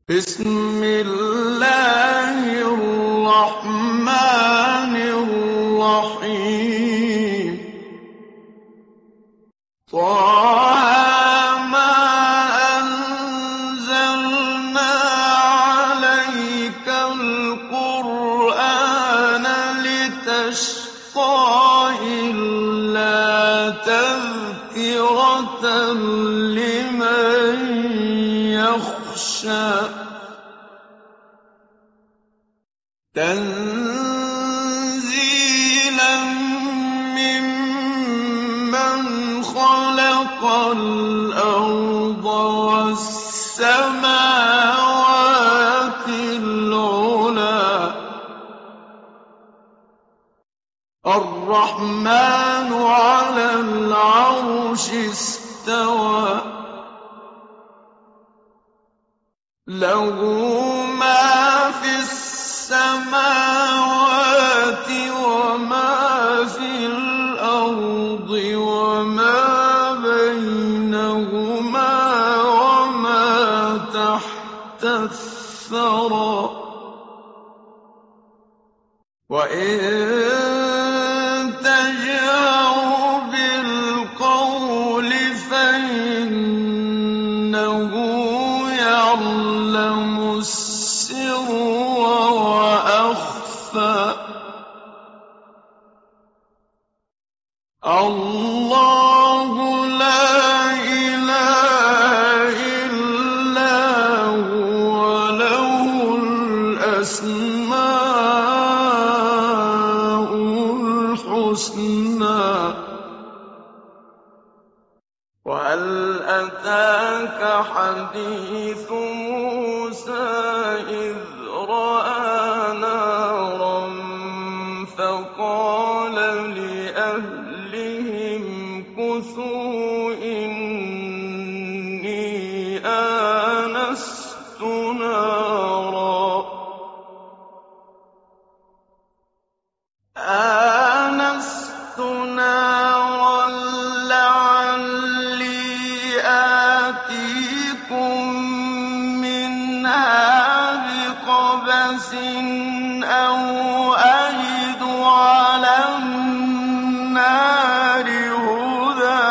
بسم الله الرحمن الرحيم طه ما أنزلنا عليك القرآن لتشقى إلا تذكرة لمن يخشى تنزيلا ممن خلق الأرض والسماوات العلى الرحمن على العرش استوى له ما في السماوات وما في الأرض وما بينهما وما تحت الثرى وإن تجهر بالقول فإنه يعلم السر وأخفى الله لا إله إلا هو له الأسماء الحسنى وهل أتاك حديث موسى إذ رأى نارا فقال لأهلهم كثوا إني آنست نارا لعلي آتيكم منها بقبس أو أجد على النار هدى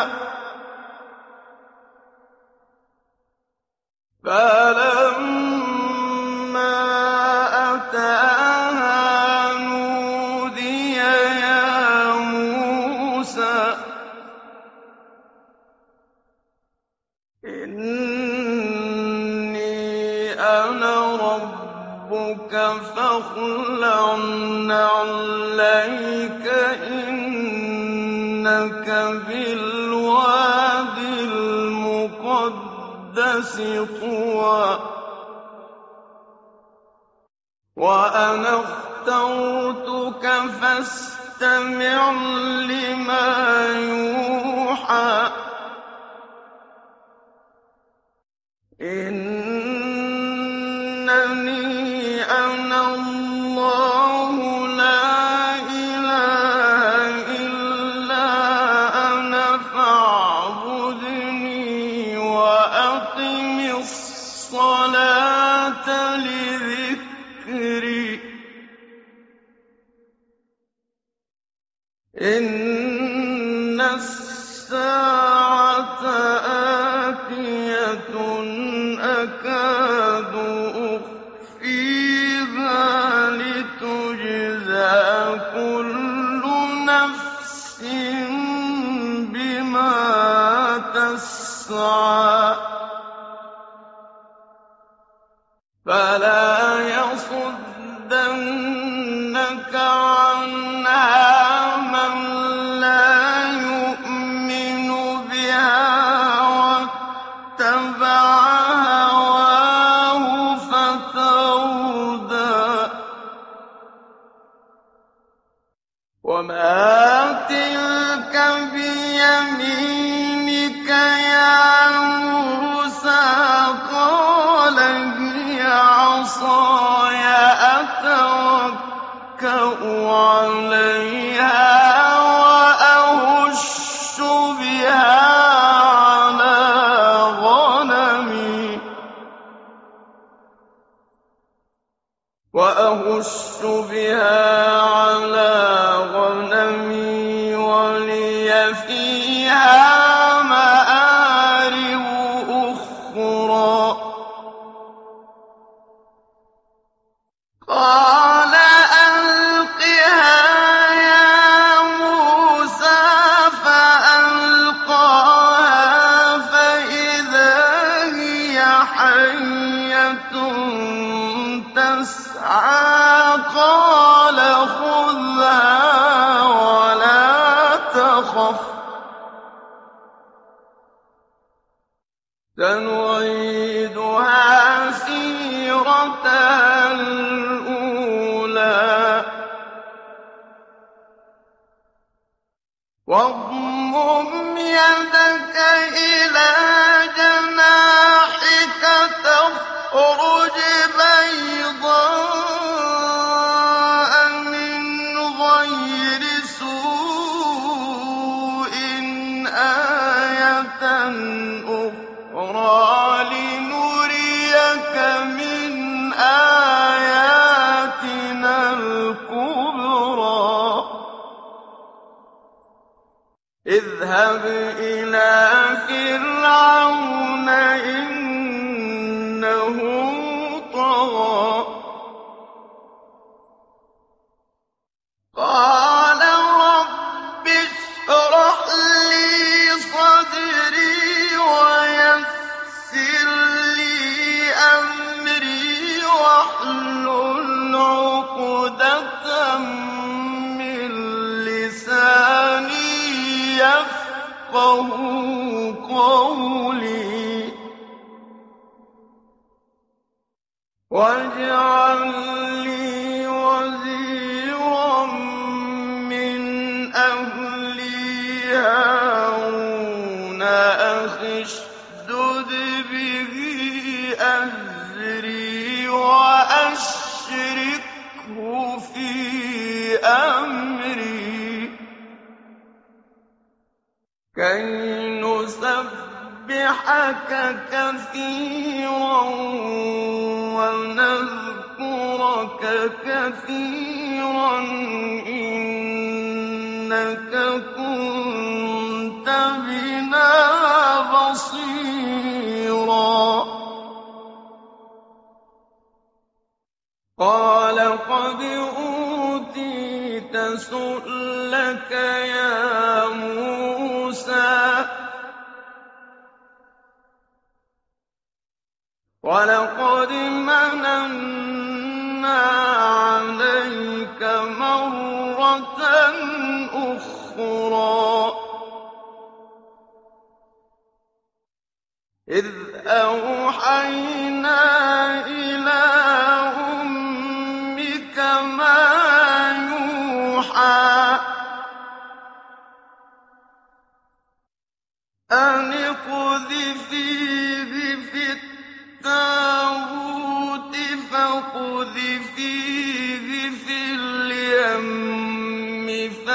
فلما أتاها نودي يا موسى إني أنا ربك فاخلع نعليك إنك بالواد المقدس طوى وأنا اخترتك فاستمع لما يوحى إنني أنا الله لا إله إلا أنا فاعبدني وأقم الصلاة لذكري إن الساعة آتية أكاد أخفيها لتجزى كل نفس بما تسعى فلا يصدنك عنها من لا يؤمن بها واتبع هواه فتردى وما تلك بيمينك يا موسى قال هي عصاي أتوكأ عليها وأهش بها على غنمي وأهش بها على غنمي ولي فيها مآرب أخرى قال ألقها يا موسى فألقاها فإذا هي حية تسعى قال خذها ولا تخف سنعيدها سيرتها الأولى واضمم يدك إلى جناحك تخرج بيضاء من غير سوء آية أخرى لنريك من آياتنا الكبرى اذهب إلى فرعون إنه طغى قال رب اشرح لي صدري ويسر لي أمري واحلل عقدة من لساني يفقهوا قولي واجعل لي وزيرا من أهلي هارون أخي اشدد به أزري وأشركه في أمري كي نسبحك كثيرا ونذكرك كثيرا إنك كنت بنا بصيرا قال قد أوتيت سؤلك يا موسى ولقد مننا عليك مرة أخرى إذ أوحينا إلى أمك ما يوحى أن اقذفيه في التابوت فاقذفيه في اليم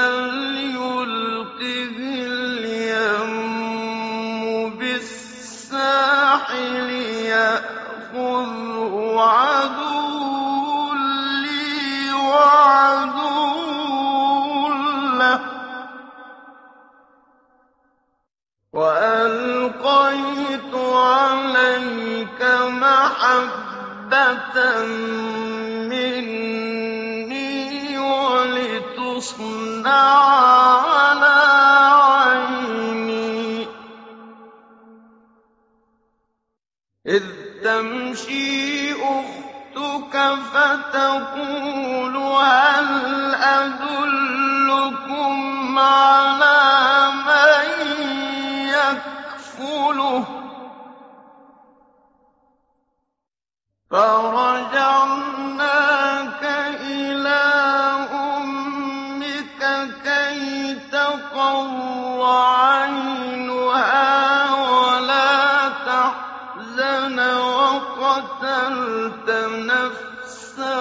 فليلقه اليم بالساحل يأخذه عدو لي وعدو له وألقيت عليك محبة مني ولتصنع على عيني إذ تمشي أختك فتقول هل أدلكم على من يكفله فرجعناك إلى أمك كي تقر عينها ولا تحزن وقتلت نفسا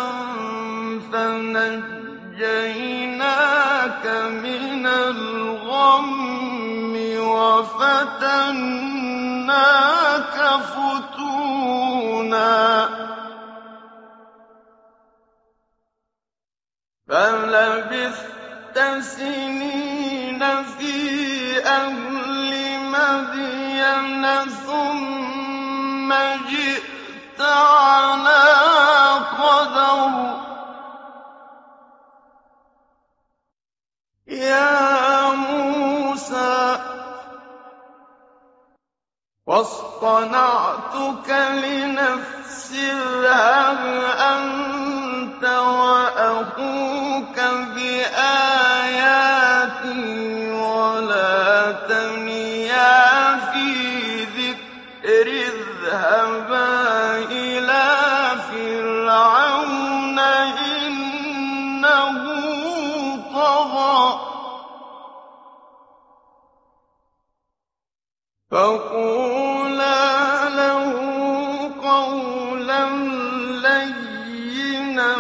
فنجيناك من الغم وفتناك فتونا فلبثت سنين في أهل مدين ثم جئت على قدر يا موسى واصطنعتك لنفسي اذهب أنت وأخوك بآياتي ولا تنيا في ذكري اذهبا إلى فرعون إنه طغى فقولا له قولا لينا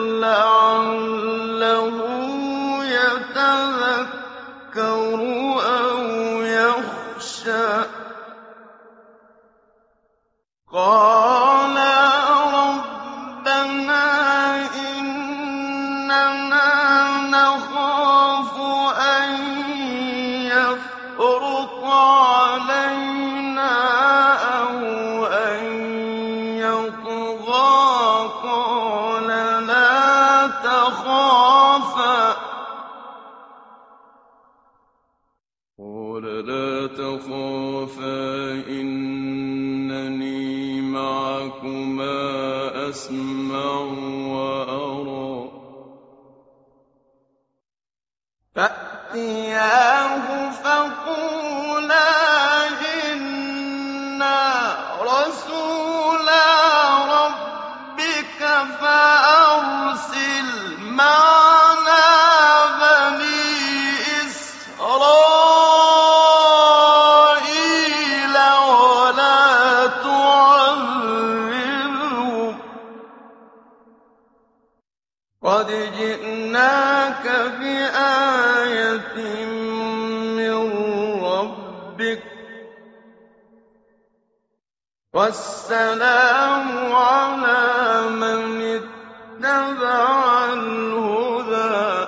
لعله يتذكر أو يخشى قالا ربنا إننا نخاف أن يفرط علينا أو أن يطغى قال لا تخافا إنني معكما أسمع وأرى فأتياه فقولا إنا رسولا ربك فأرسل معنا بني إسرائيل ولا تعذبهم قد جئناك بآية من ربك والسلام على من اتبع الهدى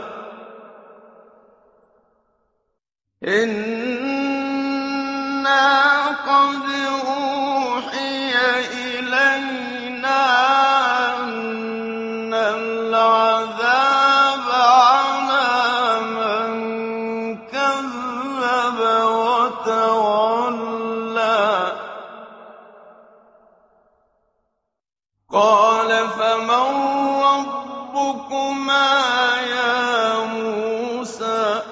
إنا قد أوحي إلينا أن العذاب على من كذب وتولى قال فمن ربكما يا موسى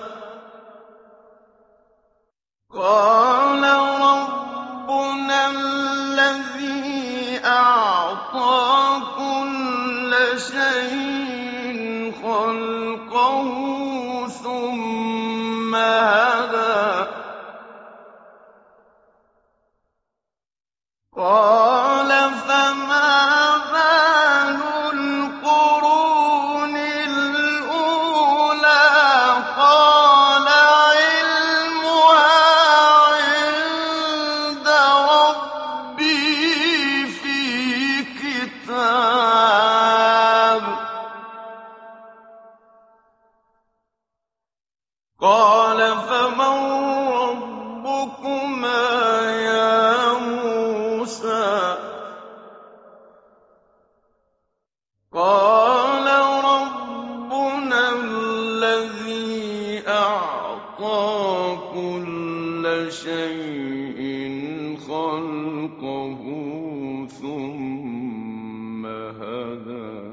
قال ربنا الذي أعطى كل شيء خلقه ثم هدى قال فما بال القرون الأولى قال علمها عند ربي في كتاب قال فمن ربكما يا موسى قال ربنا الذي أعطى كل شيء خلقه ثم هدى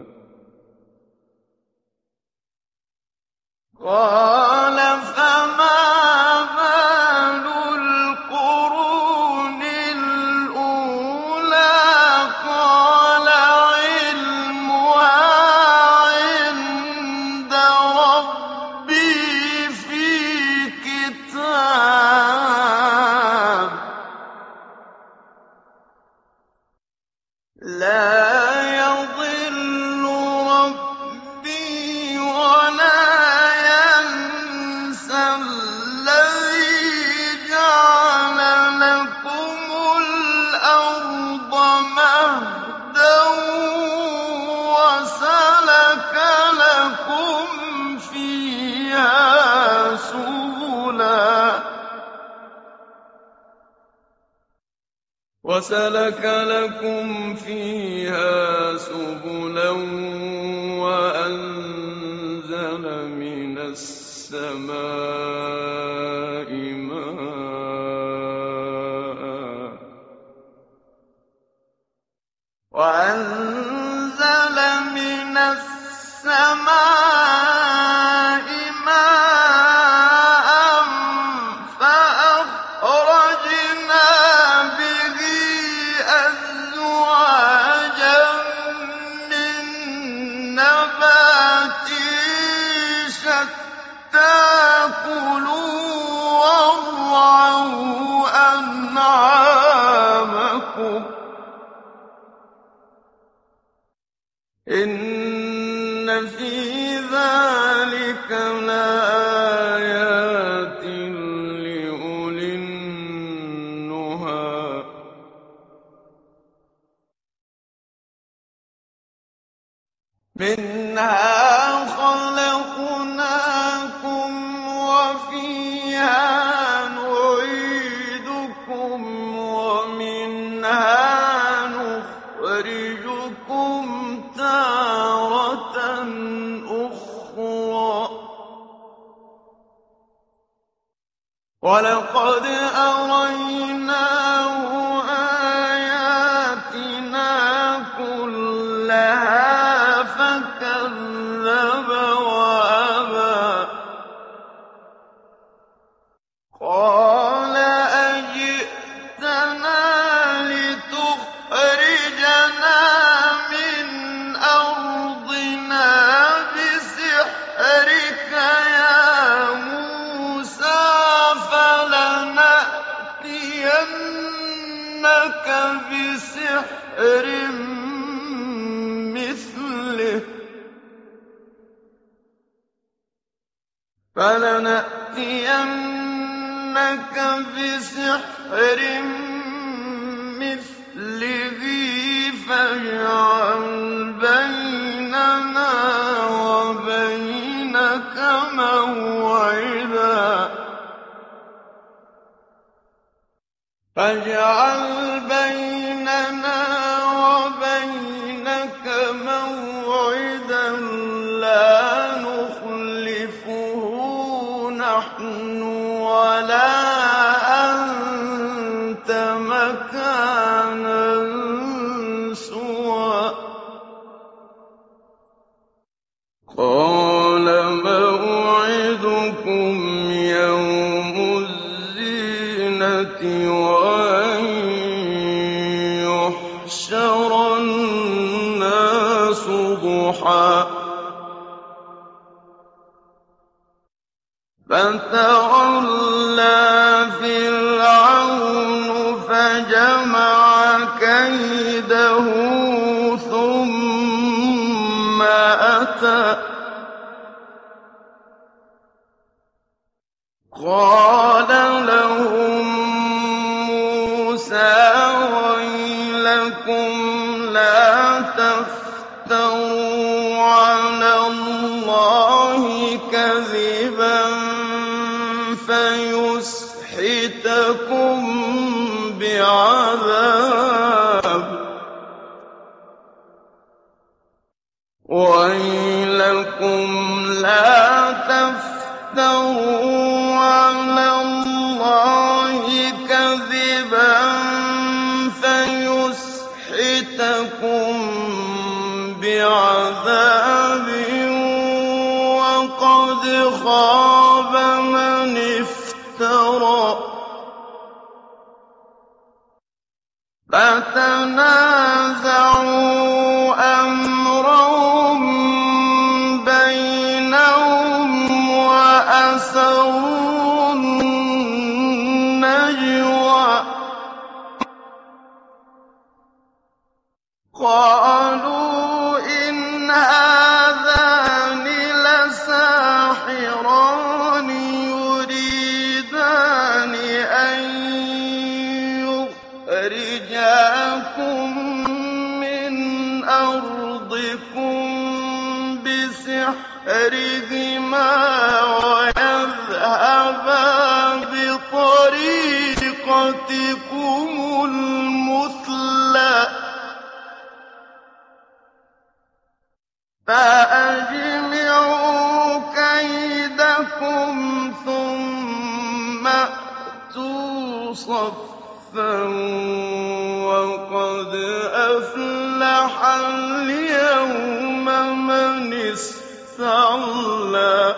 قال فما بال القرون الأولى قال علمها عند ربي في كتاب لا يضل ربي ولا ينسى وَسَلَكَ لَكُمْ فِيهَا سُبُلًا وَأَنزَلَ مِنَ السَّمَاءِ فَأَخْرَجْنَا بِهِ أَزْوَاجًا مِّن نَّبَاتٍ شَتَّىٰ كُلُوا وَارْعَوْا أَنْعَامَكُمْ ۗ إِنَّ فِي ذَٰلِكَ لَآيَاتٍ لِّأُولِي النُّهَىٰ مِنْهَا خَلَقْنَاكُمْ وَفِيهَا نُعِيدُكُمْ وَمِنْهَا نُخْرِجُكُمْ تَارَةً أُخْرَىٰ وَلَقَدْ أَرَيْنَاهُ آيَاتِنَا كُلَّهَا فَكَذَّبَ وَأَبَىٰ قَالَ أَجِئْتَنَا لِتُخْرِجَنَا مِنْ أَرْضِنَا بِسِحْرِكَ يَا مُوسَىٰ فَلَنَأْتِيَنَّكَ بِسِحْرٍ مِّثْلِهِ فَاجْعَلْ بَيْنَنَا وَبَيْنَكَ مَوْعِدًا لَّا نُخْلِفُهُ نَحْنُ وَلَا أَنتَ مَكَانًا سُوًى قَالَ مَوْعِدُكُمْ يَوْمُ الزِّينَةِ وَأَن يُحْشَرَ النَّاسُ ضُحًى فَتَوَلَّىٰ فِرْعَوْنُ فَجَمَعَ كَيْدَهُ ثُمَّ أَتَىٰ قَالَ لَهُم مُّوسَىٰ وَيْلَكُمْ لَا تَفْتَرُوا عَلَى اللَّهِ كَذِبًا فَيُسْحِتَكُم بِعَذَابٍ وَيْلَكُمْ لَا تَفْتَرُوا عَلَى اللَّهِ كَذِبًا فَيُسْحِتَكُم بِعَذَابٍ وَقَدْ خَابَ مَنِ افْتَرَىٰ فَتَنَازَعُوا أَمْرَهُم بَيْنَهُمْ وَأَسَرُّوا النَّجْوَىٰ قَالُوا إِنْ هَٰذَانِ لَسَاحِرَانِ يُرِيدَانِ أَن يُخْرِجَاكُم مِّنْ أَرْضِكُم بِسِحْرِهِمَا وَيَذْهَبَا بِطَرِيقَتِكُمُ الْمُثْلَىٰ فأجمعوا كيدكم ثم أتوا صفا وقد أفلح اليوم من استعلى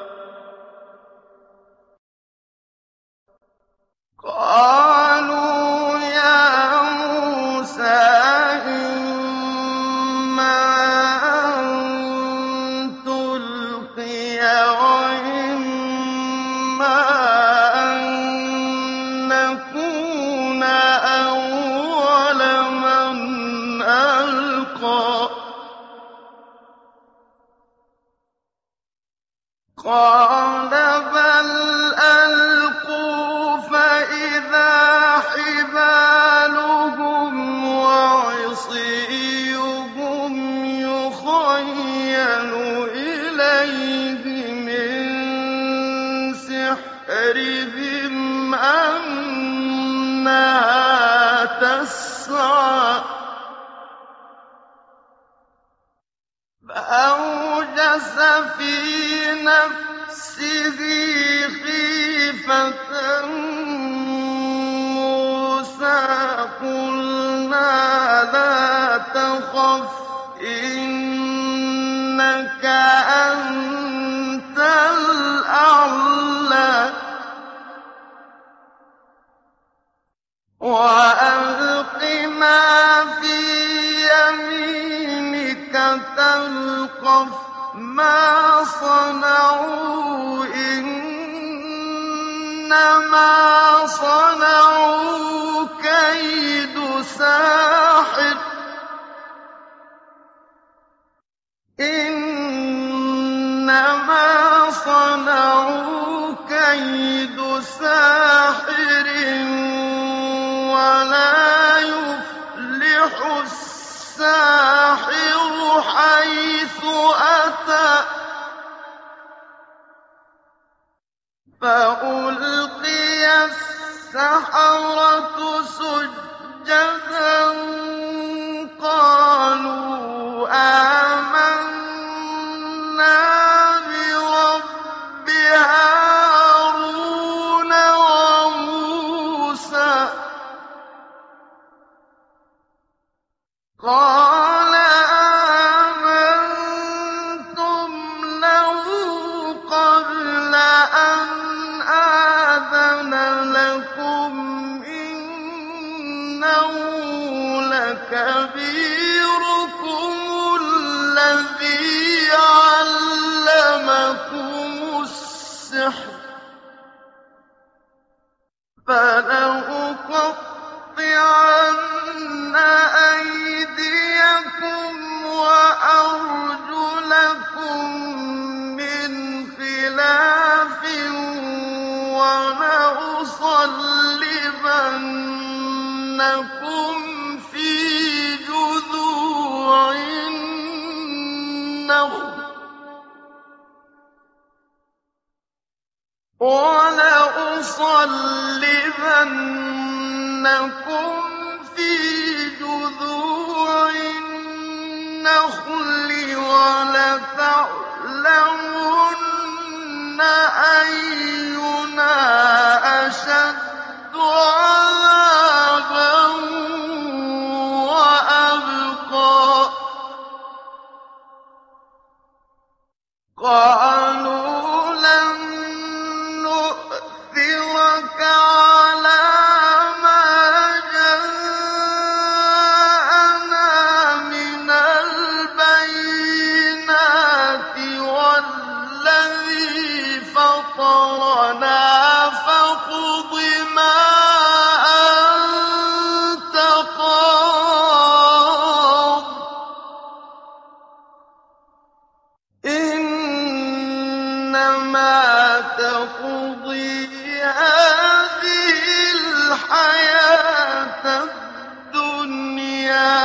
قالوا يا موسى إما أن تلقي وإما أن نكون أول من ألقى قال بل ألقوا فإذا حبالهم وعصيهم يخيل إليه من سحرهم أنها تسعى فأوجس في نفسه خيفة موسى قلنا لا تخف إنك أنت الأعلى وألق ما في يمينك تلقف ما صنعوا إنما صنعوا كيد ساحر إنما صنعوا كيد ساحر ولا يفلح الساحر حيث أتى فألقي السحرة سجدا قالوا آمنا برب هارون وموسى قال آمنتم له قبل أن آذن لكم إنه لكبيركم الذي علمكم السحر فلأقطعن أيديكم وأرجلكم من خلاف ولأصلبنكم في جذوع النخل ولتعلمن أينا أشد عذابا وأبقى قالوا لن نؤثرك على ما جاءنا من البينات والذي فطرنا فاقض ما أنت قاض إنما تقضي هذه الحياة الدنيا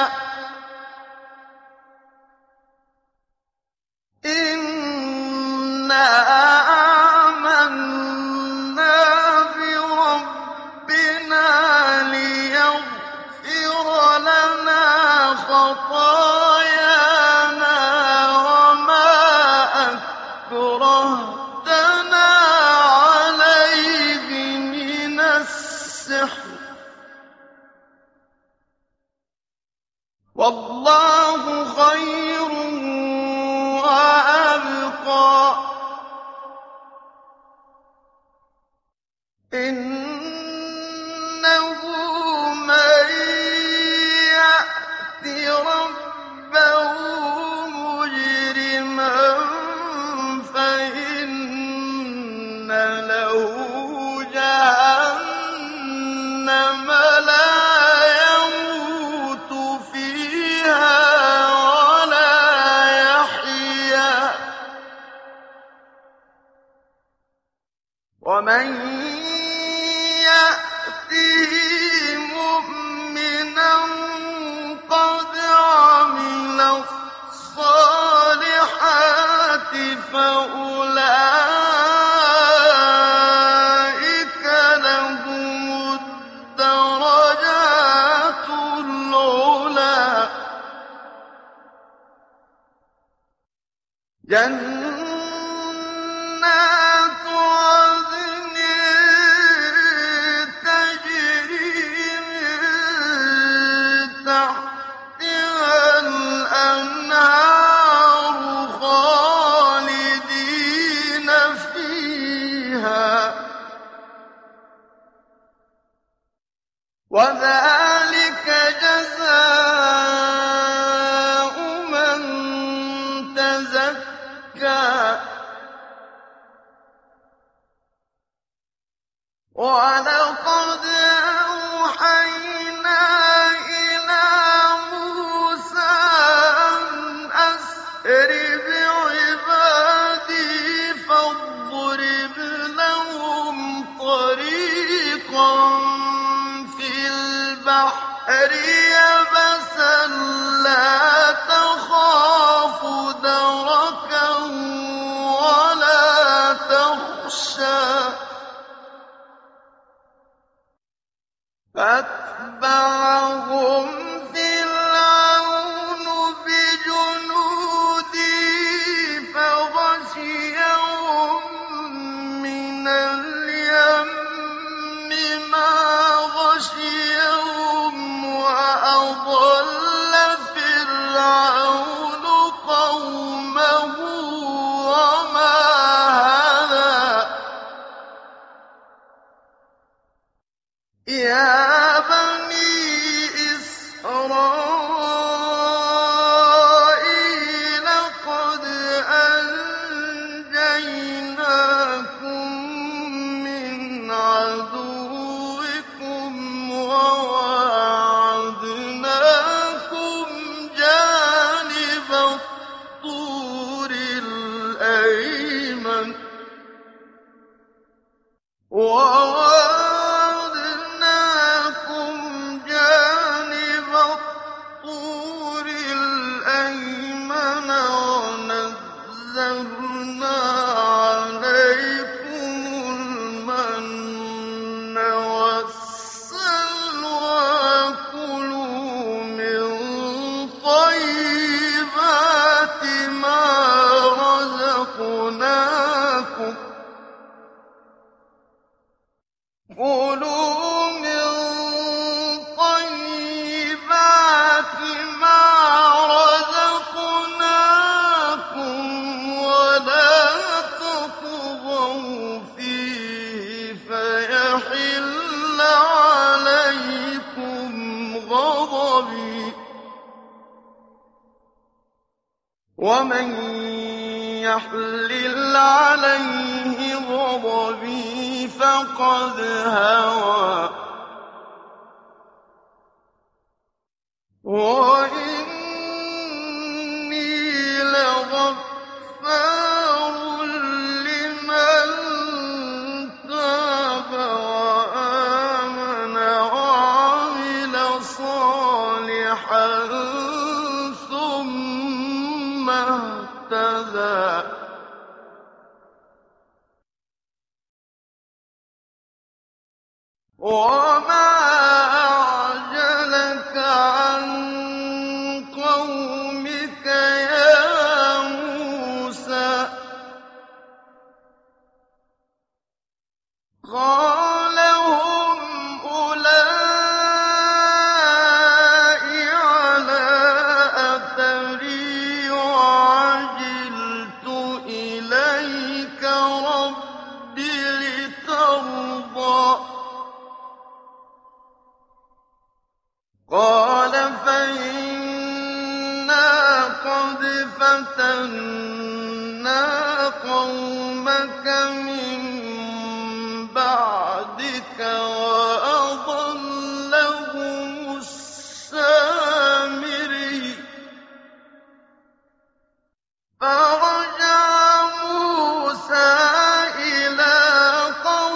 إنا آمنا بربنا ليغفر لنا خطايانا ومن يأته مؤمنا قد عمل الصالحات فأولئك لهم الدرجات العلى جنات عدن تجري من تحتها الأنهار خالدين فيها وذلك جزاء من تزكى ولقد أوحينا إلى موسى أن أسر بعبادي فاضرب لهم طريقا في البحر يبسا لا تخاف دركا ولا تخشى فأتبعهم فرعون بجنوده فغشيهم من اليم ما غشيهم وأضل فرعون قومه وما هدى يا بني إسرائيل قد أنجيناكم من عدوكم وواعدناكم جانب الطور الأيمن ونزلنا عليكم المن والسلوى كلوا من طيبات ما رزقناكم ولا تطغوا فيه فيحل عليكم غضبي ومن يحلل عليه غضبي فقد هوى وإني لغفار لمن تاب وآمن وعمل صالحا ثم اهتدى وما أعجلك عن قومك يا موسى قال هم أولئك على أثري وعجلت إليك رب لترضى قال فإنا قد فتنا قومك من بعدك وأضلهم السامري فرجع موسى إلى قومه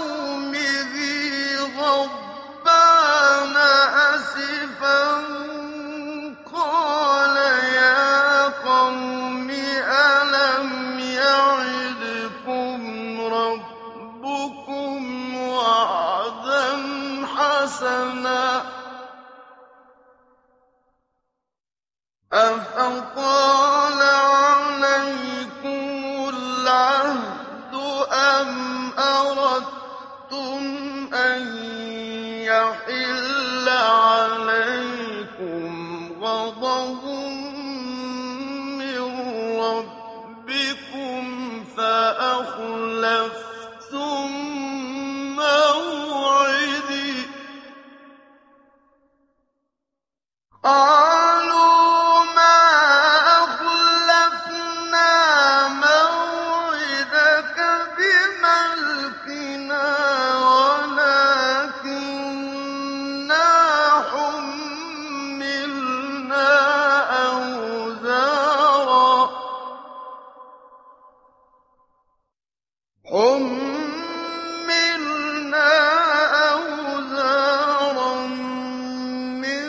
أَطَالَ عَلَيْكُمُ الْعَهْدُ أَمْ أَرَدتُّمْ أَن يَحِلَّ عَلَيْكُمْ غَضَبٌ مِّن رَّبِّكُمْ فَأَخْلَفْتُم مَّوْعِدِي قَالُوا مَا أَخْلَفْنَا مَوْعِدَكَ بِمَلْكِنَا وَلَٰكِنَّا حُمِّلْنَا أَوْزَارًا مِّن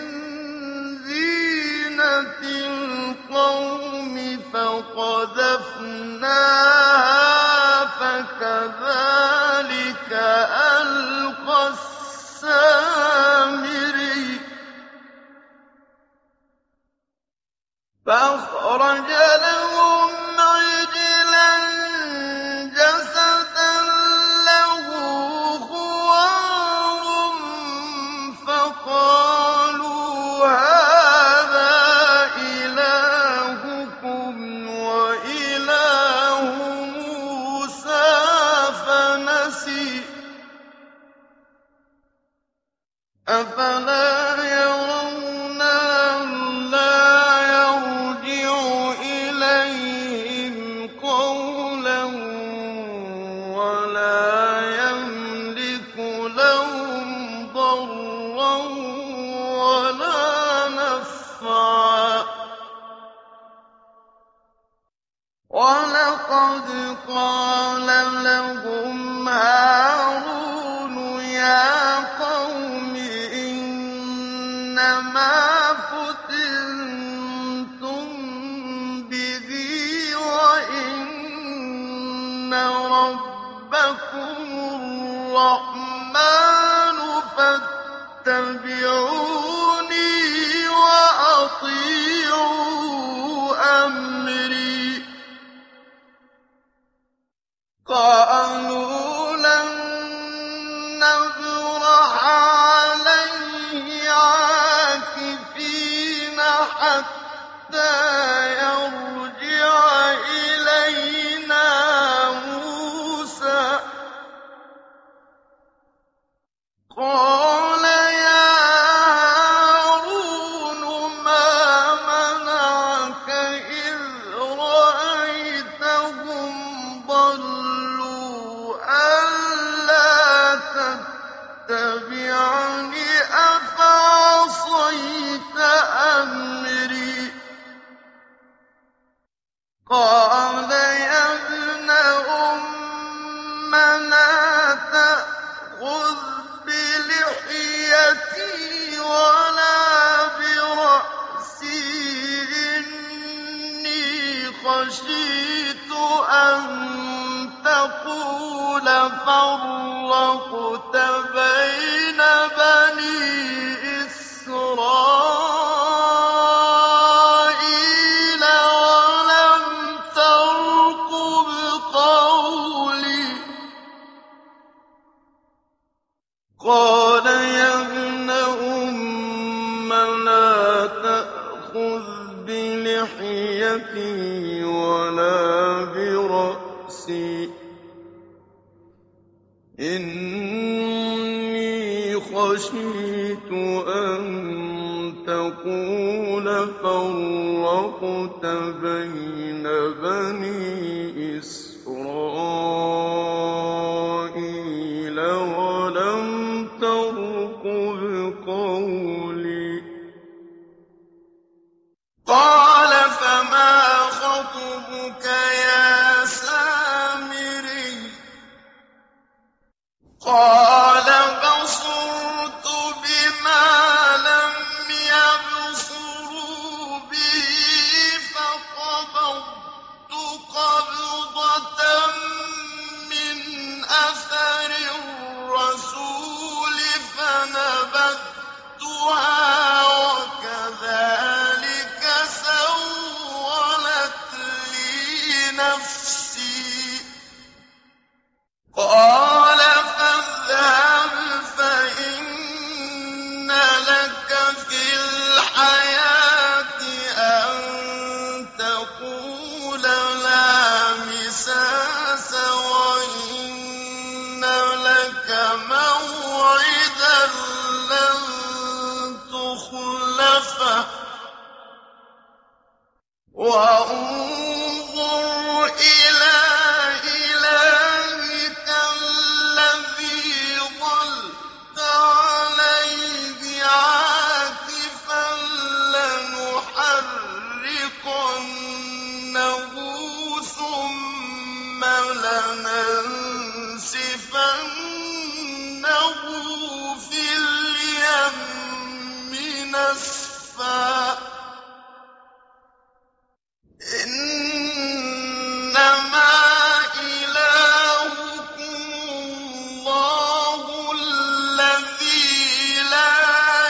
زِينَةِ الْقَوْمِ فَقَذَفْنَاهَا فَكَذَٰلِكَ أَلْقَى السَّامِرِيُّ فَأَخْرَجَ لَهُمْ عِجْلًا جَسَدًا لَّهُ خُوَارٌ فَقَالُوا هَٰذَا إِلَٰهُكُمْ وَإِلَٰهُ مُوسَىٰ فَنَسِيَ أَفَلَا يَرَوْنَ أَلَّا يَرْجِعُ إِلَيْهِمْ قَوْلًا وَلَا يَمْلِكُ لَهُمْ ضَرًّا وَلَا نَفْعًا وَلَقَدْ قَالَ لَهُمْ هَارُونُ يَا قَوْمِ إِنَّمَا فُتِنتُم بِهِ وَإِنَّ رَبَّكُمُ الرَّحْمَٰنُ فَاتَّبِعُونِي وَأَطِيعُوا أَمْرِي قَالُوا لَن نَّبْرَحَ عَلَيْهِ عَاكِفِينَ حَتَّىٰ يَرْجِعَ إِلَيْنَا مُوسَىٰ قَالَ يَا هَارُونُ مَا مَنَعَكَ إِذْ رَأَيْتَهُمْ ضَلُّوا أَلَّا تَتَّبِعَنِ أَفَعَصَيْتَ أَمْرِي قَالَ يَا ابْنَ أُمَّ لَا تَأْخُذْ بِلِحْيَتِي وَلَا بِرَأْسِي إِنِّي خَشِيتُ أَن تَقُولَ فَرَّقْتَ بَيْنَ بَنِي إِسْرَائِيلَ وَلَمْ تَرْقُبْ قَوْلِي قَالَ يَا ابْنَ أُمَّ لَا تَأْخُذْ بِلِحْيَتِي وَلَا بِرَأْسِي إِنِّي خَشِيتُ أَن تَقُولَ فَرَّقْتَ بَيْنَ بَنِي إِسْرَائِيلَ وَلَمْ تَرْقُبْ قَوْلِي قَالَ فَمَا خَطْبُكَ يَا سَامِرِيُّ قَالَ بَصُرْتُ بِمَا لَمْ يَبْصُرُوا بِهِ فَقَبَضْتُ قَبْضَةً مِّنْ أَثَرِ الرَّسُولِ فَنَبَذْتُهَا وَكَذَٰلِكَ سَوَّلَتْ نفسي قال فاذهب فإن لك في الحياة أن تقول لا مساس وإن لك موعدا لن تخلفه وانظر إلى إلهك الذي ظلت عليه عاكفا لنحرقنه ثم لننسفنه في اليم نسفا إنما إلهكم الله الذي لا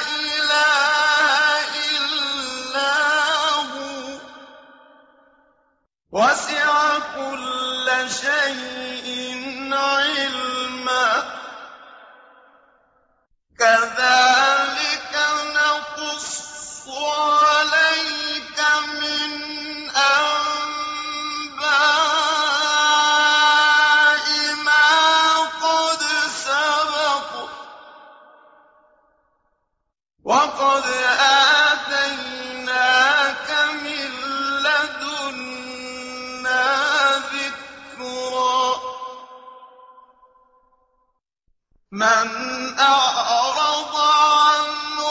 إله إلا هو وسع كل شيء علما كذلك نقص عليك من أنباء ما قد سبق وقد آتيناك من لدنا ذكرا من أعرض عنه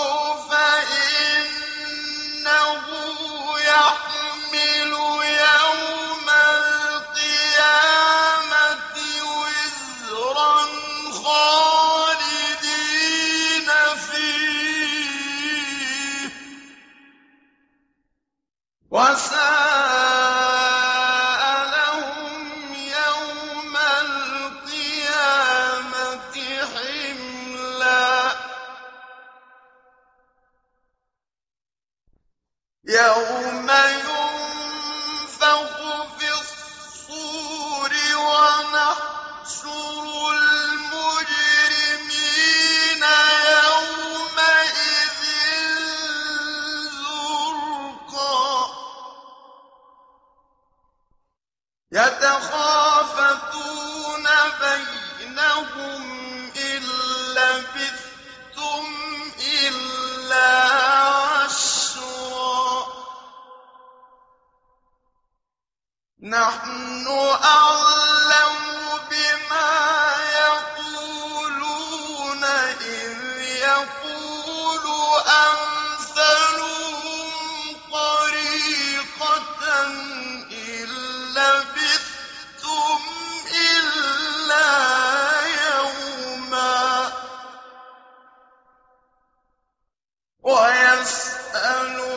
فإنه يحمل يوم القيامة وزرا خالدين فيه وساء لهم يوم القيامة حملا يوم ينفخ في الصور ونحشر المجرمين يومئذ زرقا يتخافتون بينهم إن لبثتم إلا عشرا نحن أعلم بما يقولون إذ يقول أمثلهم طريقة إن لبثتم إلا يوما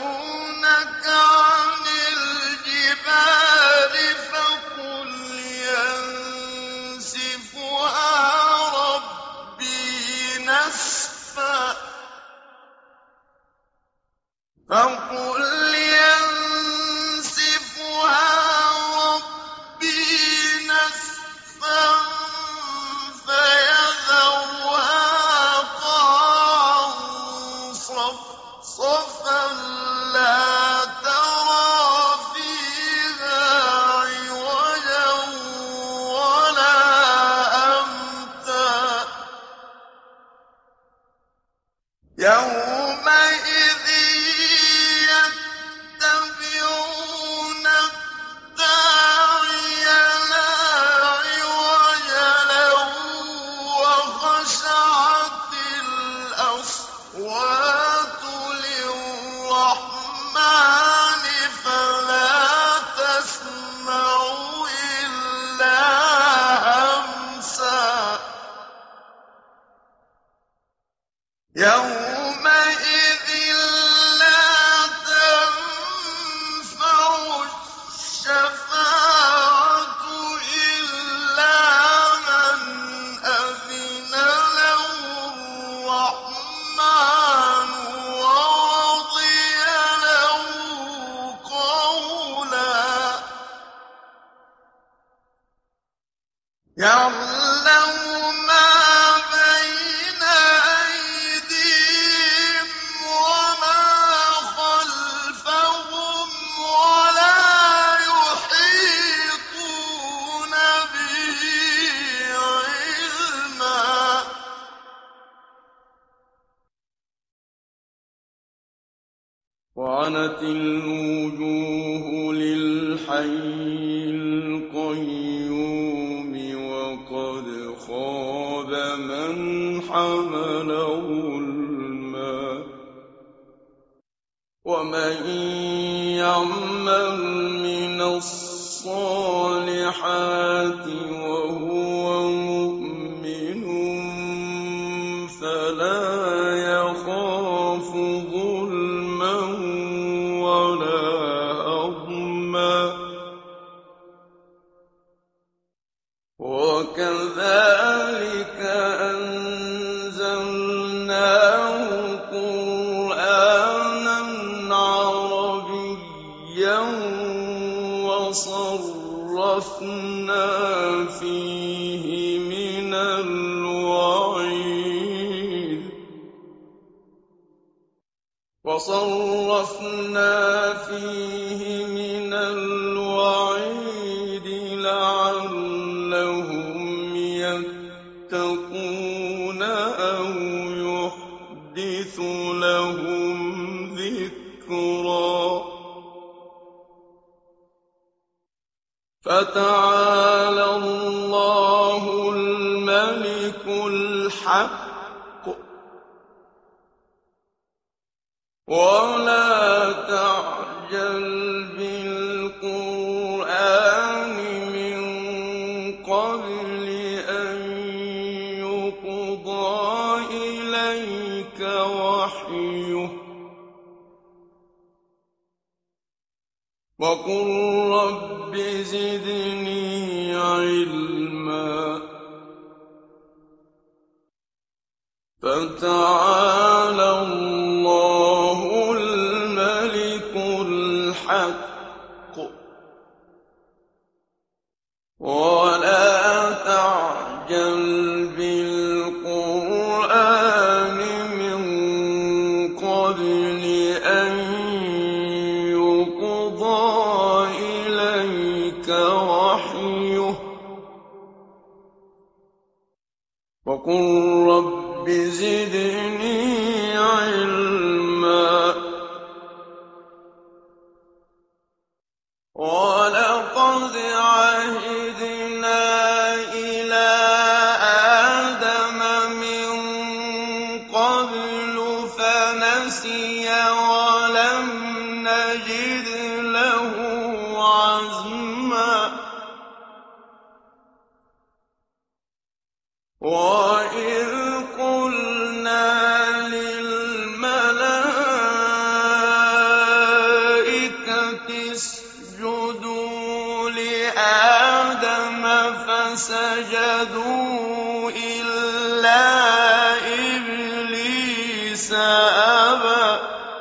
ويسألونك عن الجبال فقل يَعْلَمُ مَا بَيْنَ أَيْدِيهِمْ وَمَا خَلْفَهُمْ وَلَا يُحِيطُونَ بِهِ عِلْمًا. وَعَنَتِ الْوُجُوهُ لِلْحَيِّ الْقَيُّومِ وَقَدْ خَابَ مَنْ حَمَلَ ظُلْمًا. وَمَنْ يَعْمَلْ مِنَ الصَّالِحَاتِ وَهُوَ مُؤْمِنٌ فَلَا يَخَافُ ظُلْمًا وَلَا هَضْمًا. وَكَذَٰلِكَ أَنزَلْنَاهُ قُرْآنًا عَرَبِيًّا وَصَرَّفْنَا فِيهِ مِنَ الْوَعِيدِ لَعَلَّهُمْ يَتَّقُونَ أَوْ يُحْدِثُ لَهُمْ ذِكْرًا. فَتَعَالَى اللَّهُ الْمَلِكُ الْحَقُّ. وَلَا تَعْجَلْ بِالْقُرْآنِ مِن قَبْلِ أَن يُقْضَىٰ إِلَيْكَ وَحْيُهُ وَقُل رَّبِّ زِدْنِي عِلْمًا. فَتَعَالَى اللَّهُ الْمَلِكُ الْحَقُّ. وَلَا تَعْجَلْ بِالْقُرْآنِ مِن قَبْلِ أَن يُقْضَىٰ إِلَيْكَ وَحْيُهُ وَقُل رَّبِّ زِدْنِي عِلْمًا. وَلَقَدْ عَهِدْنَا إِلَىٰ آدَمَ مِن قَبْلُ فَنَسِيَ وَلَمْ نَجِدْ لَهُ عَزْمًا. وَإِذْ قُلْنَا لِلْمَلَائِكَةِ اسْجُدُوا لِآدَمَ فَسَجَدُوا إِلَّا إِبْلِيسَ أَبَىٰ.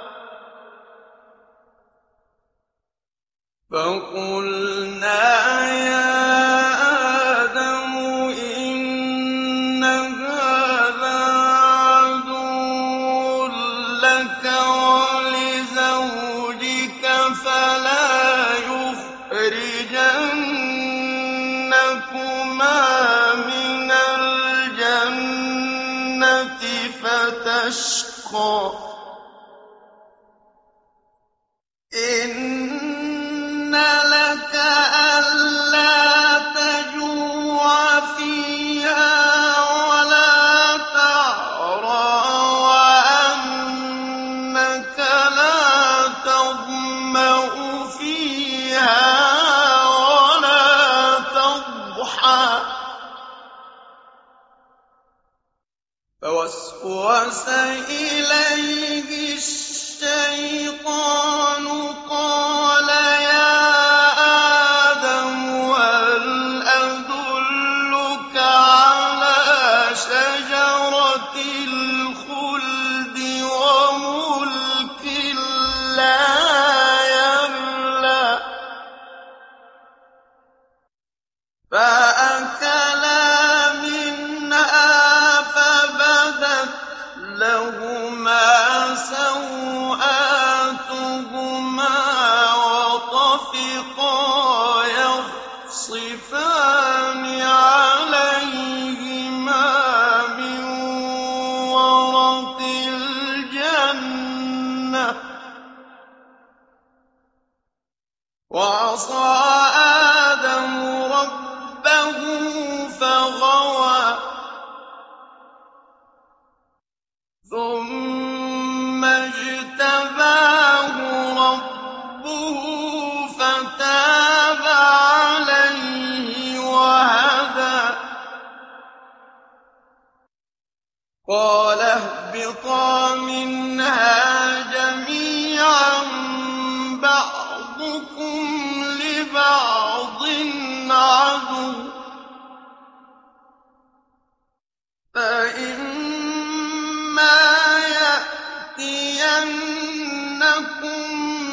فَقُلْنَا يَا آدَمُ إِنَّ هَٰذَا عَدُوٌّ لَّكَ وَلِزَوْجِكَ فَلَا يُخْرِجَنَّكُمَا مِنَ الْجَنَّةِ فَتَشْقَىٰ. إِنَّ لَكَ أَلَّا تَجُوعَ فِيهَا وَلَا تَعْرَىٰ وَأَنَّكَ لَا تَظْمَأُ فِيهَا وَلَا تَضْحَىٰ. فَوَسْوَسَ إِلَيْهِ الشَّيْطَانُ قَالَ يَا آدَمُ هَلْ أَدُلُّكَ عَلَىٰ شَجَرَةِ الْخُلْدِ وَمُلْكٍ لَّا يَبْلَىٰ. فَأَكَلَا رافقا يخصفان عليهما من ورق الجنة وعصى آدم ربه فغوى ثم اجتباه ربه فتاب عليه وهدى قال اهبطا منها جميعا بعضكم لبعض عدو فإما يأتينكم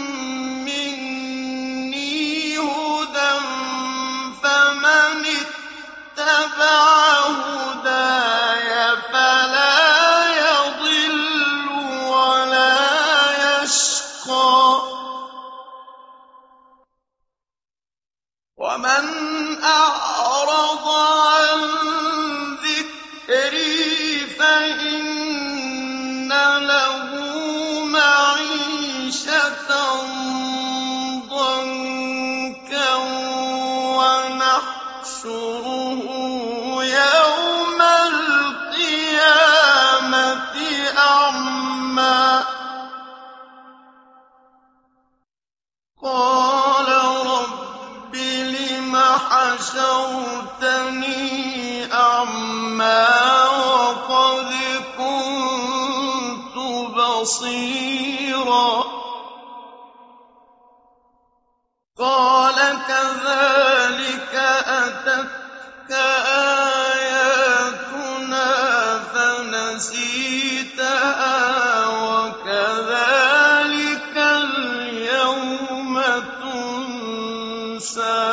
مني هدى فمن اتبع هداي فلا يضل ولا يشقى ومن أعرض عن ذكري فإن له معيشة ضنكا ونحشره يوم القيامة أعمى قال رب لم حشرتني أعمى وقد كنت بصيرا قال كذلك أتتك آياتنا فنسيتها وكذلك اليوم تنسى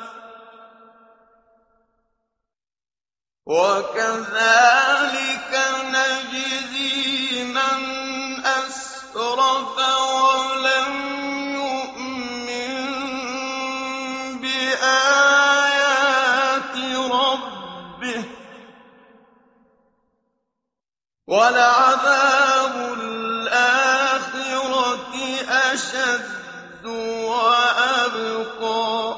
وكذلك نجزي من أسرف ولم يؤمن بآيات ربه ولعذاب الآخرة أشد وأبقى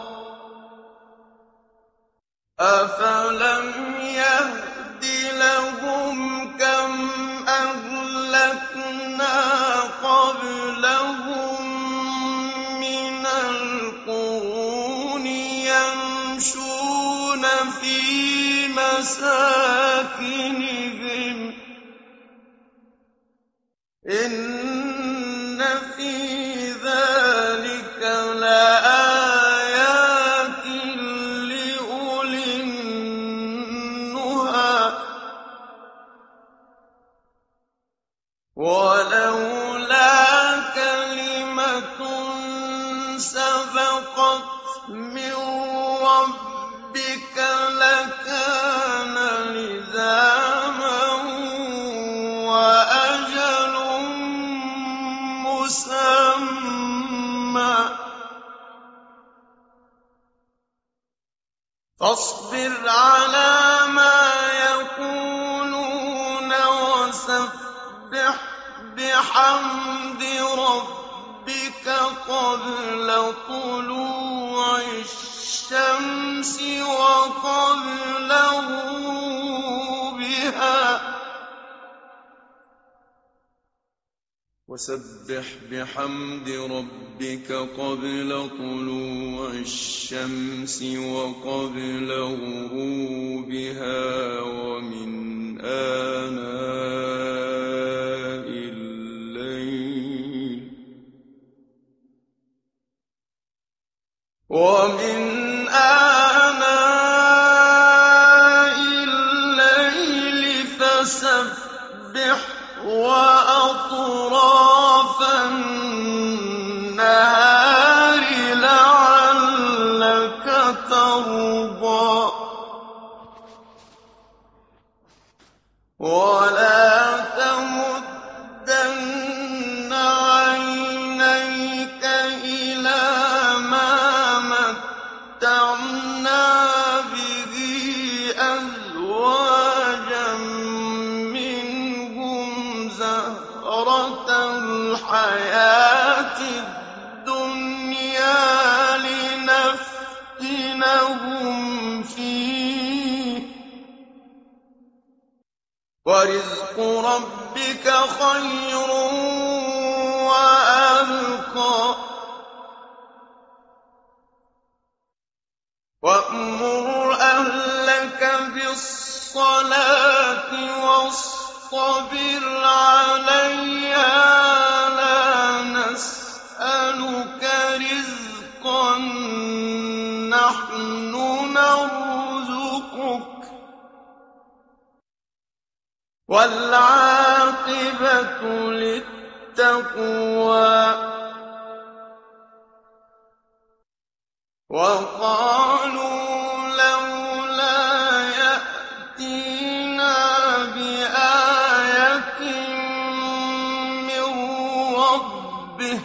أفلم يهد لهم كم أهلكنا قبلهم من القرون يمشون في مساكنهم إن في ذلك لآيات لأولي النهى ولولا كلمة سبقت من ربك لكان لزاما وأجل مسمى فاصبر على ما يقولون وسبح بحمد ربك قبل طلوع الشمس وقبل غروبها وسبح بحمد ربك قبل طلوع الشمس وقبل غروبها ومن آناء الليل فسبح وأطراف النهار لعلك ترضى ولا تمدن عينيك إلى ما وَرِزْقُ رَبِّكَ خَيْرٌ وَأَبْقَىٰ وَأْمُرْ أَهْلَكَ بِالصَّلَاةِ وَاصْطَبِرْ عَلَيْهَا لَا نَسْأَلُكَ رِزْقًا نَّحْنُ نَرْزُقُكَ ۗ وَالْعَاقِبَةُ لِلتَّقْوَىٰ وَقَالُوا لَوْلَا يَأْتِينَا بِآيَةٍ مِّن رَّبِّهِ ۚ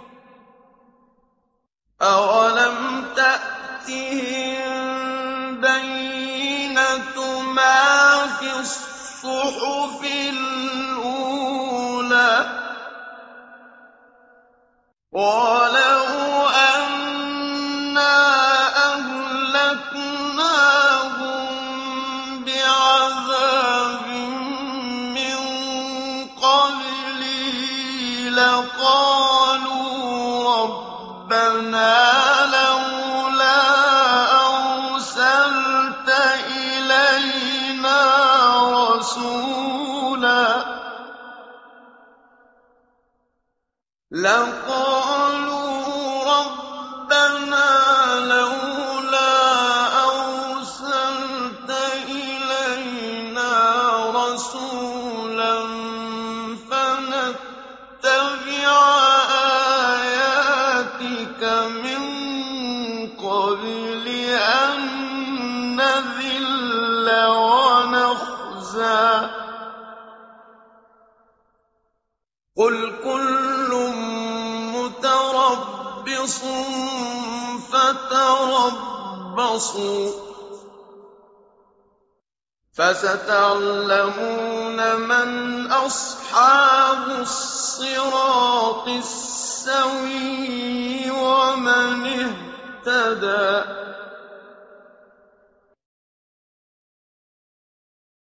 أَوَلَمْ تَأْتِهِم بَيِّنَةُ مَا فِي الصُّحُفِ الْأُولَىٰ ۚ وَلَوْ أَنَّا أَهْلَكْنَاهُم بِعَذَابٍ مِّن قَبْلِهِ لَقَالُوا رَبَّنَا لَوْلَا أَرْسَلْتَ إِلَيْنَا رَسُولًا فَنَتَّبِعَ آيَاتِكَ مِن قَبْلِ أَن نَّذِلَّ وَنَخْزَىٰ ۖ قُلْ كُلٌّ مُّتَرَبِّصٌ فَتَرَبَّصُوا ۖ فَسَتَعْلَمُونَ مَنْ أَصْحَابُ الصِّرَاطِ السَّوِيِّ وَمَنِ اهْتَدَىٰ